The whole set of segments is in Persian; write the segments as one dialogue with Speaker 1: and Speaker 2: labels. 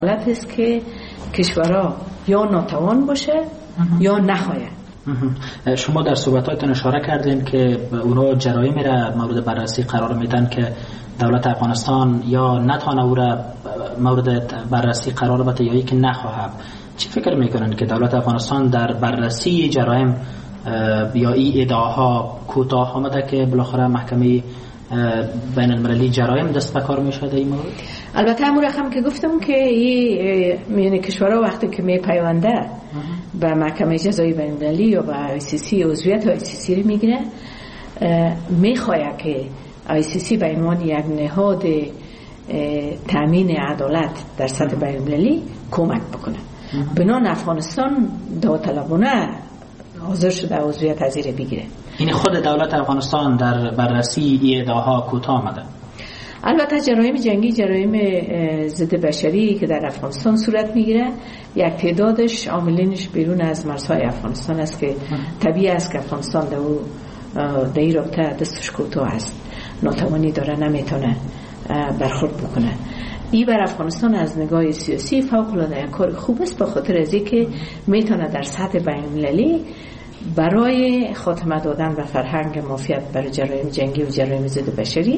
Speaker 1: حالت است که کشورها یا ناتوان باشه یا نخواهد.
Speaker 2: شما در صحبتاتون اشاره کردین که اونا جرایمی را مورد بررسی قرار میدن که دولت افغانستان یا نتانه او را مورد بررسی قرار بده یا که نخواهد. چی فکر میکنن که دولت افغانستان در بررسی جرایم یا این ادعاها کوتاه آمده که بالاخره محکمه بین المللی جرایم دست به کار میشه در این مورد؟
Speaker 1: البته همون رقم که گفتم که این کشورها وقتی که میپیونده به محکمه جزایی بین المللی یا به ICC عضویت ICC رو میگیره، میخواد که ICC به عنوان یک نهاد تامین عدالت در سطح بین المللی کمک بکنه. بنابراین افغانستان داوطلبانه حاضر شده عضویت از این بگیره.
Speaker 2: این خود دولت افغانستان در بررسی این ادعاها کوتاه آمده.
Speaker 1: البته جرایم جنگی، جرایم ضد بشری که در افغانستان صورت میگیره، یک تعدادش عاملینش بیرون از مرزهای افغانستان است که طبیعی است که افغانستان در این رابطه دستش کوتاه است، ناتوانی داره، نمیتونه برخورد بکنه. این بر افغانستان از نگاه سیاسی فوق العاده کار خوب است، به خاطر از اینکه میتونه در سطح بین المللی برای خاتمه دادن به فرهنگ مافیات برای جرایم جنگی و جرایم ضد بشری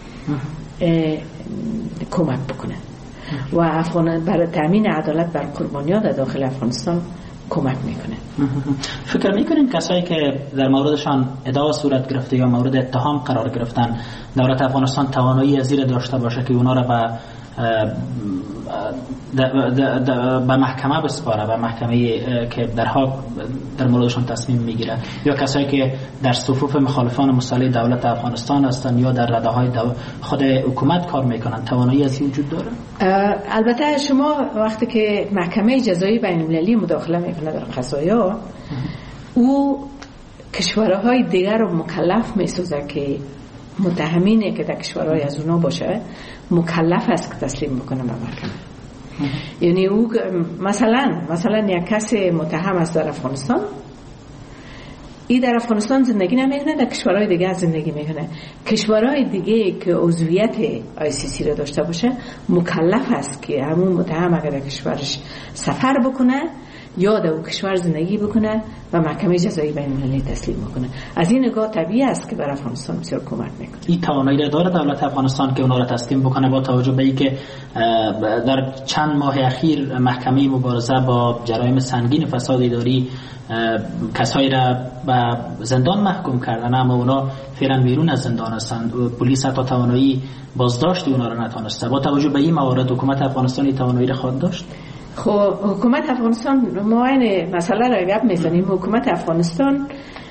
Speaker 1: کمک بکنه و افغان برای تامین عدالت بر قربانیان در داخل افغانستان کمک میکنه.
Speaker 2: فکر میکنین کسایی که در موردشان ادعا صورت گرفته یا مورد اتهام قرار گرفتن دولت افغانستان توانایی از این داشته باشه که اونا را به محکمه بسپاره، به محکمه که در موردشان تصمیم میگیره، یا کسایی که در صفوف مخالفان مسلح دولت افغانستان هستند یا در رده‌های خود حکومت کار میکنن، توانایی از این وجود داره؟
Speaker 1: البته شما وقتی که محکمه جزایی بین المللی مداخله میکنه در قضایا، او کشورهای دیگر رو مکلف میسازه که متهمینه که در کشورهای از اونا باشه مکلف است که تسلیم بکنه به محکمه. یعنی او مثلا یک کس متهم است در افغانستان، این در افغانستان زندگی نمیکنه، در کشورهای دیگه زندگی میکنه. کشورهای دیگه که عضویت ICC را داشته باشه مکلف است که همون متهم اگر در کشورش سفر بکنه یا در اون کشور زندگی بکنه و محکمه جزایی بین المللی تسلیم بکنه. از این نگاه طبیعی است که بر افغانستان بسیار کمک میکنه.
Speaker 2: این توانایی را داره دولت افغانستان که اونا را تسلیم بکنه، با توجه به اینکه در چند ماه اخیر محکمه مبارزه با جرایم سنگین فساد اداری کسایی را به زندان محکوم کردن، اما اونا فعلا بیرون از زندان هستند. پلیس حتی توانایی بازداشت اونا را نتونسته. با توجه به این موارد حکومت افغانستان این توانایی را خواهد داشت؟
Speaker 1: خب حکومت افغانستان، ما این مسئله را گپ میزنیم، حکومت افغانستان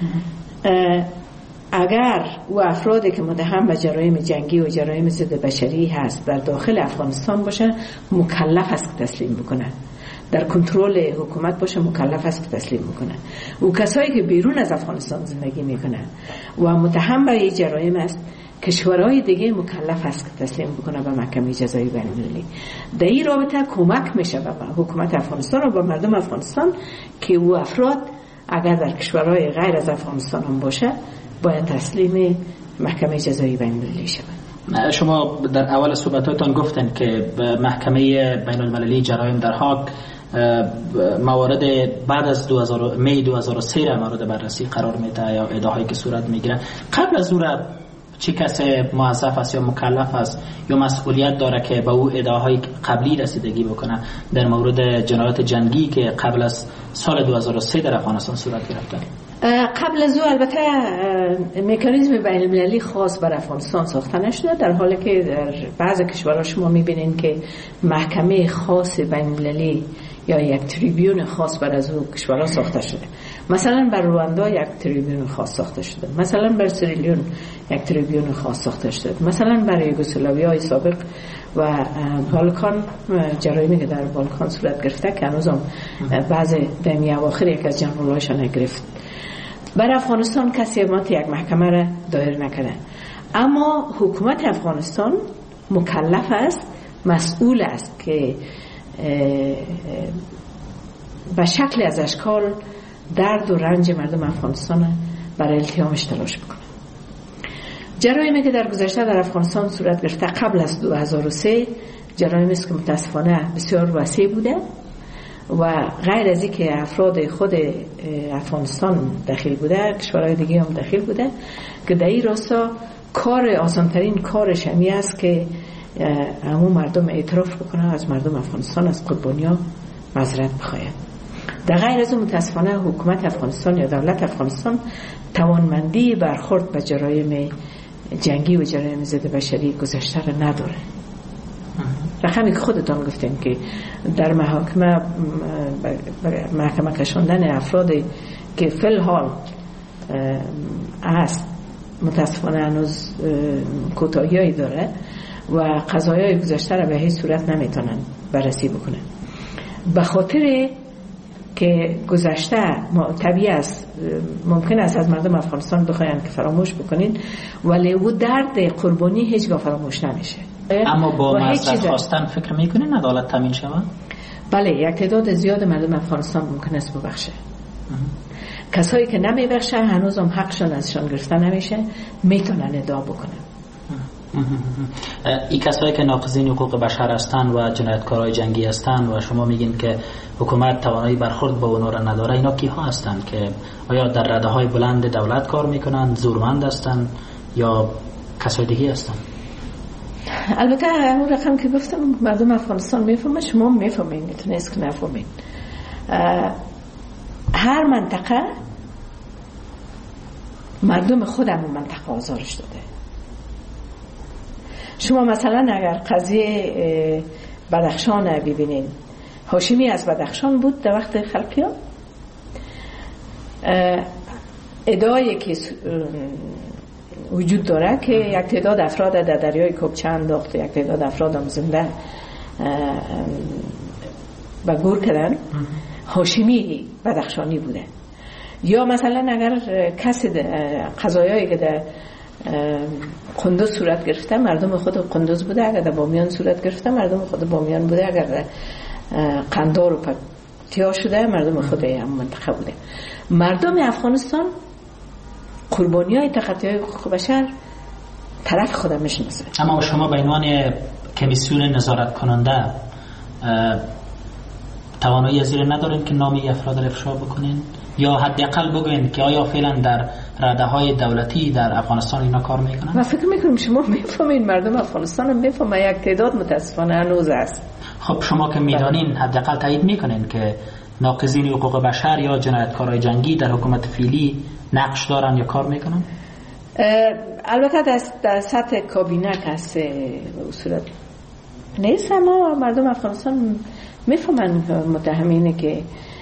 Speaker 1: اگر او افرادی که متهم به جرایم جنگی و جرایم ضد بشری هست در داخل افغانستان باشه مکلف است که تسلیم بکنه، در کنترل حکومت باشه مکلف است که تسلیم بکنه. او کسایی که بیرون از افغانستان زندگی میکنه و متهم به این جرایم است، کشورهای دیگه مکلف است که تسلیم بکنه به محکمه جزایی بین المللی. در این رابطه کمک میشه به حکومت افغانستان و به مردم افغانستان که او افراد اگر در کشورهای غیر از افغانستان هم باشه باید تسلیم محکمه جزایی بین المللی شود.
Speaker 2: شما در اول صحبتاتون گفتن که محکمه بین المللی جرایم در هاگ موارد بعد از می 2003 را مورد بررسی قرار میده یا ادعاهایی که صورت میگیره. قبل از اون چه کسی موظف است یا مکلف است یا مسئولیت داره که به او ادعاهای قبلی رسیدگی بکنه در مورد جنایات جنگی که قبل از سال 2003 در افغانستان صورت گرفته؟
Speaker 1: قبل از او البته مکانیزم بین المللی خاص بر افغانستان ساخته نشده، در حالی که در بعضی کشورها شما میبینین که محکمه خاص بین المللی یا یک تریبیون خاص بر از او کشورها ساخته شده. مثلا بر رواندا یک تریبیون خاص ساخته شده، مثلا بر سریلیون یک تریبیون خاص ساخته شده، مثلا برای یوگسلاویای سابق و بالکان، جرایمی که در بالکان صورت گرفته که هنوزم بعض دمی اواخر یک از جنرالایشان گرفت. بر افغانستان کسی اقامت یک محکمه را دایر نکنه، اما حکومت افغانستان مکلف است، مسئول است که به شکل از اشکال درد و رنج مردم افغانستان برای التیامش تلاش بکنه. جرایمی که در گذشته در افغانستان صورت گرفته قبل از 2003 جرایم است که متاسفانه بسیار وسیع بوده و غیر از اینکه افراد خود افغانستان داخل بوده، کشورهای دیگه هم داخل بوده که در این راستا کار آسانترین کارش همی است که همون مردم اعتراف بکنن، از مردم افغانستان، از قربانیان معذرت بخواهند. در غیر از اون متاسفانه حکومت افغانستان یا دولت افغانستان توانمندی برخورد به جرایم جنگی و جرایم ضد بشری گذشته را نداره. رقمی که خودتان گفتین که در محکمه کشاندن افرادی که فی الحال است متاسفانه هنوز کوتاهیایی داره و قضایای گذشته را به هیچ صورت نمیتونن بررسی بکنن. به خاطر که گذشته طبیعی است، ممکن است از مردم افغانستان بخواین که فراموش بکنین، ولی او درد قربانی هیچگاه فراموش نمیشه.
Speaker 2: اما با معذرت خواستن فکر میکنین عدالت تامین شود؟
Speaker 1: بله، یک تعداد زیاد مردم افغانستان ممکن است ببخشه. کسایی که نمیبخشه هنوز هم حقشون ازشان گرفته نمیشه، میتونن ادعا بکنن.
Speaker 2: این کسایی که ناقضین حقوق بشر هستند و جنایتکارای جنگی هستند و شما میگین که حکومت توانایی برخورد با اونا را نداره، اینا کیها هستند که آیا در رده‌های بلند دولت کار میکنند، زورمند هستند یا کسای دیگه هستند؟
Speaker 1: البته اون رقم که گفتم مردم افغانستان میفهمن، شما میفهمین، میتونست که نفهمین. هر منطقه مردم خود همون منطقه آزارش داده. شما مثلا اگر قضیه بدخشان ببینین، هاشمی از بدخشان بود در وقت خلقیان، ادعایی که وجود داره که یک تعداد افراد در دریای کوبچه انداخت، یک تعداد افراد هم زنده به گور کردن، هاشمی بدخشانی بوده. یا مثلا اگر کسی قضایایی که در قندوز صورت گرفته مردم خود قندوز بوده، اگر در بامیان صورت گرفته مردم خود بامیان بوده، اگر در قندار و پکتیا شده مردم خود هم منطقه بوده. مردم افغانستان قربانی های تخطی حقوق بشر طرف خودم میشناسه.
Speaker 2: اما شما به عنوان کمیسیون نظارت کننده توانایی از این ندارین که نامی افراد را افشا بکنین یا حداقل بگوین که آیا فعلا در رده‌های دولتی در افغانستان اینا کار میکنن؟
Speaker 1: من فکر میکنم شما میفهمین، مردم افغانستان هم میفهمن، یک تعداد متاسفانه هنوز است.
Speaker 2: خب شما که میدانین حداقل تایید میکنین که ناقضین حقوق بشر یا جنایتکارای جنگی در حکومت فعلی نقش دارن یا کار میکنن؟
Speaker 1: البته در سطح کابینه هست به صورت نیست، اما مردم افغانستان میفهمن متهمینه که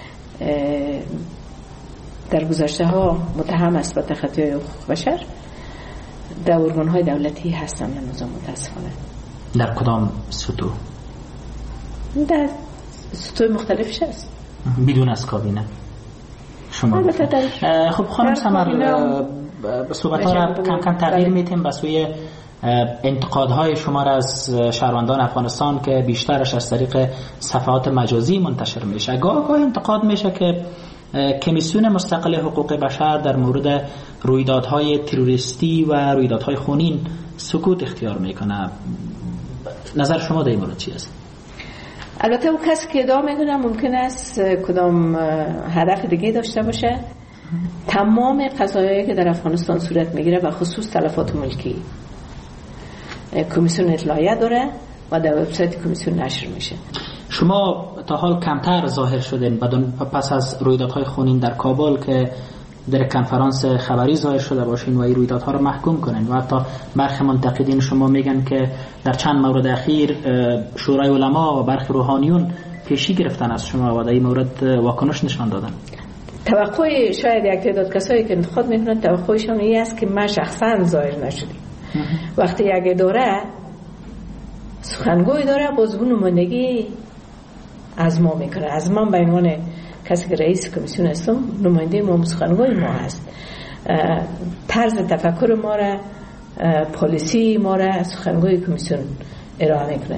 Speaker 1: در گذشته ها متهم است به تخطی حقوق بشر در ارگان های دولتی هستن هنوز متاسفانه.
Speaker 2: در کدام سطوح؟
Speaker 1: در سطوح مختلفش هست
Speaker 2: بدون از کابینه شما. خب خانم سمر، به صحبت‌ها را کم کم تغییر میتیم به سوی انتقادهای شما را از شهروندان افغانستان که بیشترش از طریق صفحات مجازی منتشر میشه. گاه انتقاد میشه که کمیسیون مستقل حقوق بشر در مورد رویدادهای تروریستی و رویدادهای خونین سکوت اختیار میکنه. نظر شما در این مورد چی است؟
Speaker 1: البته اون کسی که ادعا میکنه ممکن است کدام هدف دیگه داشته باشه. تمام قضایایی که در افغانستان صورت میگیره و خصوص تلفات ملکی کمیسیون اطلاعیه داره و در وبسایت کمیسیون نشر میشه.
Speaker 2: شما تا حال کمتر ظاهر شدین پس از رویدادهای خونین در کابل که در کنفرانس خبری ظاهر شده باشین و این رویدادها رو محکوم کنین و حتی برخی منتقدین شما میگن که در چند مورد اخیر شورای علما و برخی روحانیون پیشی گرفتن از شما و در این مورد واکنش نشان دادن.
Speaker 1: توقع شاید یک تعداد کسایی که انتقاد میکنن توقعشون این است که ما شخصا ظاهر نشدیم. وقتی یک اداره سخنگوی داره بازگو نمایندگی از ما میکنه، از من به عنوان کسی که رئیس کمیسیون هستم نماینده ما سخنگوی ما هست، طرز تفکر ما را پالیسی ما را سخنگوی کمیسیون ارائه میکنه.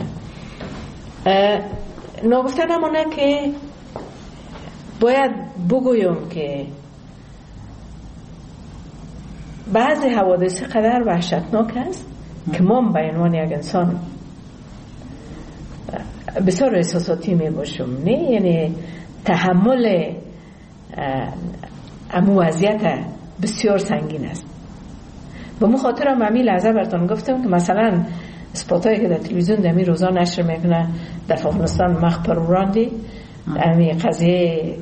Speaker 1: نگفته نمونه که باید بگویم که بعضی حوادث قدر وحشتناک است که ما به عنوان یک انسان بسیار احساساتی می باشم، نه یعنی تحمل امو وضعیت بسیار سنگین است. به مو خاطر هم همین لحظه براتون گفتم که مثلا اسپاتایی که در تلویزیون در می روزا نشر میکنه در افغانستان مخ پروراندی، همین قضیه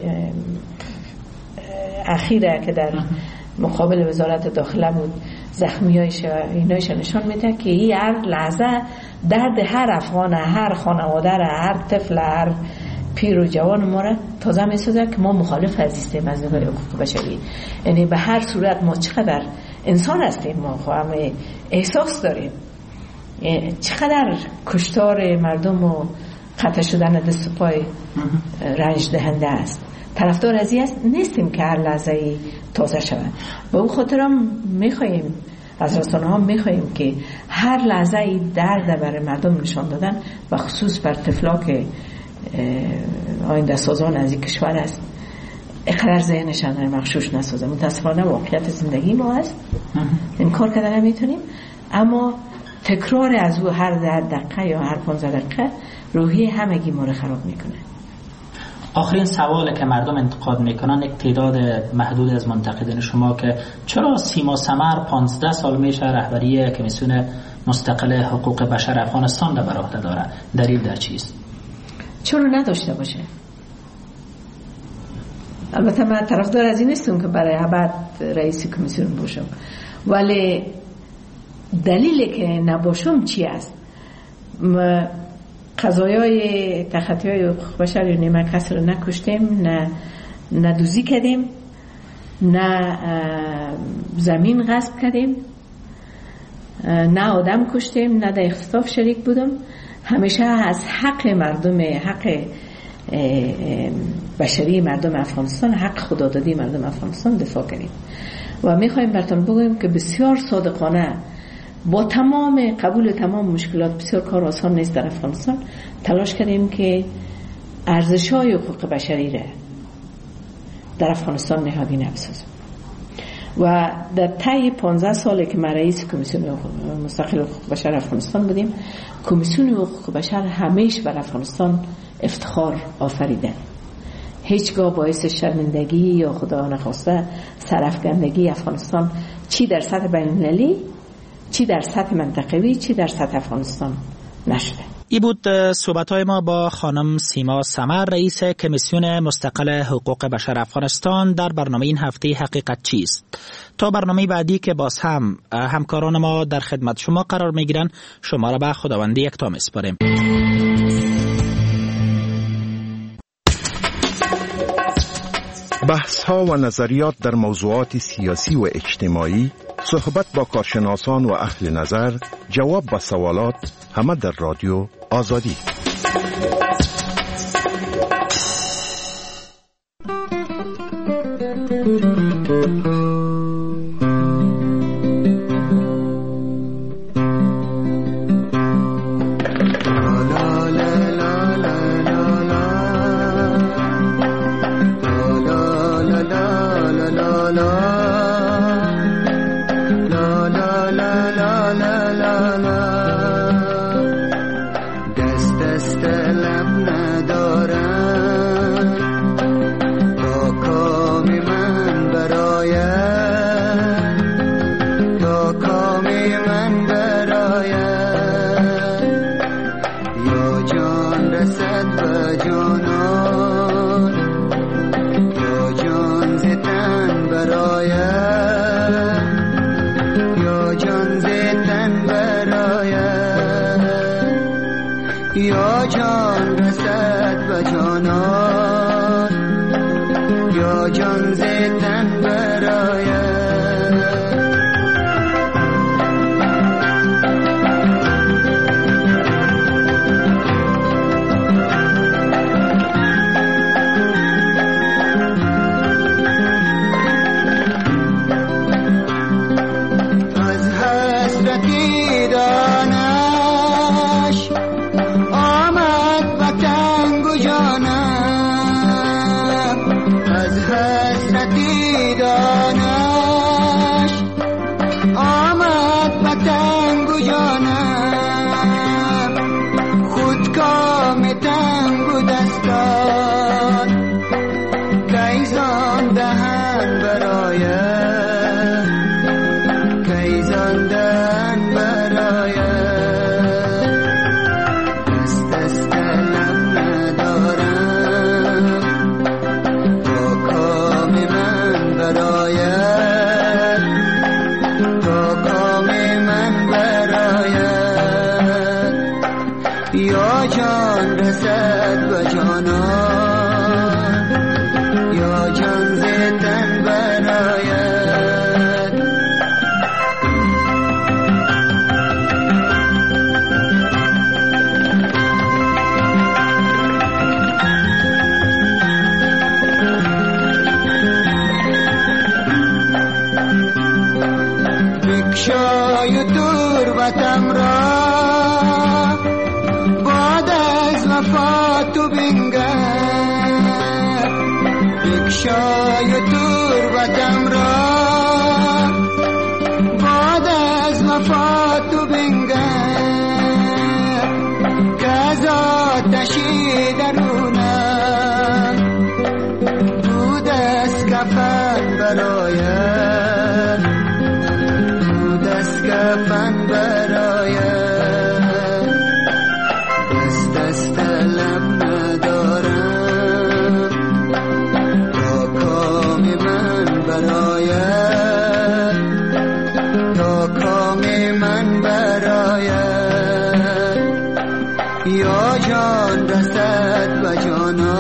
Speaker 1: اخیره که در مقابل وزارت داخله بود زخمیایش اینایش نشان میده که این هر لحظه درد هر افغان، هر خانواده، هر طفل، هر پیر و جوان ما را تازه میسازه که ما مخالف هستیم از نظر حقوق بشری. یعنی به هر صورت ما چقدر انسان هستیم، ما همه احساس داریم چقدر کشتار مردم و قطع شدن دست پای رنج دهنده است. طرفدار از این نیستیم که هر لحظه تازه شود. به اون خاطر هم میخواییم از رسانه ها میخواییم که هر لحظه درد برای مردم نشان دادن و خصوص بر طفلا که آینده سازان از این کشور است اقدر ذهنشان مغشوش نسازه. متاسفانه واقعیت زندگی ما هست، این کار کردن نمیتونیم، اما تکرار از او هر 10 دقیقه یا هر 15 دقیقه روحی همگی ما رو خراب میکنه.
Speaker 2: آخرین سوالی که مردم انتقاد میکنن، یک تعداد محدود از منتقدین شما، که چرا سیما سمر 15 سال میشه رهبری کمیسیون مستقل حقوق بشر افغانستان را بر عهده داره؟ دلیل در چیست؟
Speaker 1: چرا نداشته باشه؟ البته من طرفدار از این نیستم که برای ابد رئیس کمیسیون باشم، ولی دلیلی که نباشم چی است؟ قضایای تخطی‌های حقوق بشر یا نیمه کس رو نکشتیم، نه دوزی کردیم، نه زمین غصب کردیم، نه آدم کشتیم، نه در اختطاف شریک بودم. همیشه از حق مردم، حق بشری مردم افغانستان، حق خدادادی مردم افغانستان دفاع کردیم و میخوایم براتون بگویم که بسیار صادقانه با تمام قبول تمام مشکلات، بسیار کار آسان نیست در افغانستان، تلاش کردیم که ارزش‌های حقوق بشری را در افغانستان نهادینه بسازیم و در طی 15 سالی که ما رئیس کمیسیون مستقل حقوق بشر افغانستان بودیم، کمیسیون حقوق بشر همیشه بر افغانستان افتخار آفریده. هیچگاه باعث شرمندگی یا خدا نخواسته سرافکندگی افغانستان چی در سطح بین‌المللی، چی در سطح منطقوی، چی در سطح افغانستان نشده.
Speaker 2: ای بود صحبت‌های ما با خانم سیما سمر، رئیس کمیسیون مستقل حقوق بشر افغانستان در برنامه این هفته حقیقت چیست. تا برنامه بعدی که باز هم همکاران ما در خدمت شما قرار میگیرن، شما را به خداوند یکتا میسپاریم.
Speaker 3: بحث‌ها و نظریات در موضوعات سیاسی و اجتماعی، صحبت با کارشناسان و اهل نظر، جواب به سوالات، همه در رادیو آزادی.
Speaker 4: خود کام جانان یا جان ز تن براید. بکشای تربتم را باد از وفا تو بنگر، بکشای تربتم را باد از وفا تو بنگر، که از آتشی درونم بود از کفن براید، بود از کفن براید. دست لب ندارم تا کام من براید، تا کام من براید. یا جان رسد و جانان